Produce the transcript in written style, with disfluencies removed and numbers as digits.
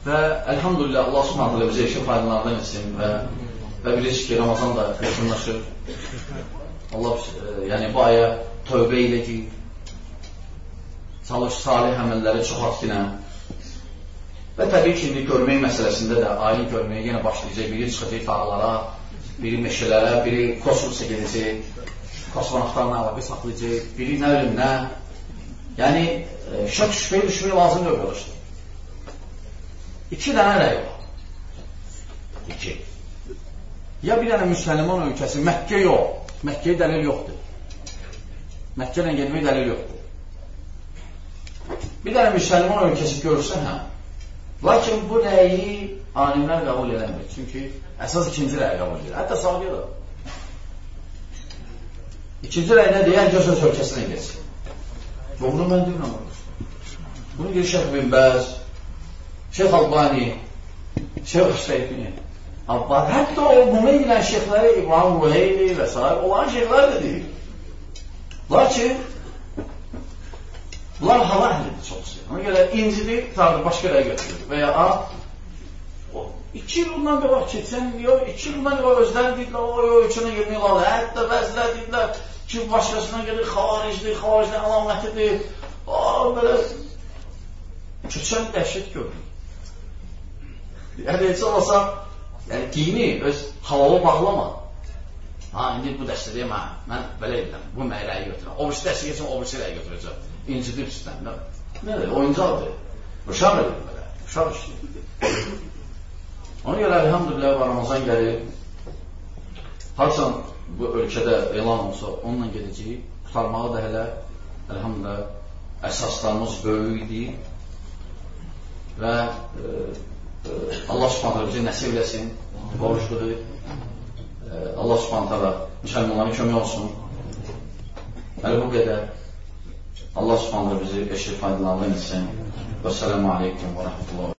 Və əlhamdülillah Allah subhanallah bizə işin faydalarından etsin və bilirsiniz ki, Ramazan da yaxınlaşır. Allah yəni bu aya tövbə ilə ki, çalış salih əməlləri çoxalt ki, və təbii ki, indi görmək məsələsində də ayın görməyə yenə başlayacaq, biri çıxacaq dağlara, biri meşələrə, biri kosmosa gedəcək, kosmonavtlarla əlaqə saxlayacaq, biri nə ölüm, nə. Yəni, şək düşməyə lazım yox oluşdur. 2 dənə rəy var. 2. Ya bir dənə müsəlman ölkəsi, Məkkə yox, Məkkəyə dəlil yoxdur. Məkkə ilə gedməyə dəlil yoxdur. Bir dənə müsəlman ölkəsi görürsə, hə. Lakin bu rəyi alimlər qəbul edəmir. Çünki əsas 2-ci rəyi qəbul edir. Hətta sabiyə da. 2-ci rəyi nə deyər? Göz öz ölkəsinə geçsin. Bunu mən deyirəm. Bunu deyir Şeyx bin Bəz, Şeyx Albani, Şeyx Hüseyni, Abbas. Hətta o bunu edən şeyxləri İbrahim Ruheyli və s. olan şeyxlər də deyir. Lakin bunlar hava əhlidir çoxsu. Ona görə incidir, başqa rəy götürür. Və ya 2 il bundan qabaq keçən, 2 il bundan qabaq özləri deyirlər, o ölkəyə girmək lazım. Hətta bəzilər deyirlər ki, başqasına gəlir, xaricdir, əlamətidir. Belə köçən dəhşət görür. Yəni, heç olmasa, dini öz halala bağlama. İndi bu dəstədə mən belə edirəm, bu mənə rəyi götürəm. O birisi dəstə geçsin, o birisi rəyi götürəcəm. İncidir üstdən. Nədir? Oyuncaqdır. Uşaq edir belə. Uşaq işləyir. Ona görə elhamdülillah Ramazan gəlir. Harçan bu ölkədə elan olsa, onunla gedəcəyik. Qutarmağı da hələ elhamdülillah əsaslarımız böyük idi. Və Allah subhanətlə bizi nəsib eləsin. Borçludur. Allah subhanətlə müsəlmanların kömək olsun. Hələ bu qədər. Allah subhanətlə bizi eşit faydalarından etsin. Və sələmu aleykum və rəhmətullah.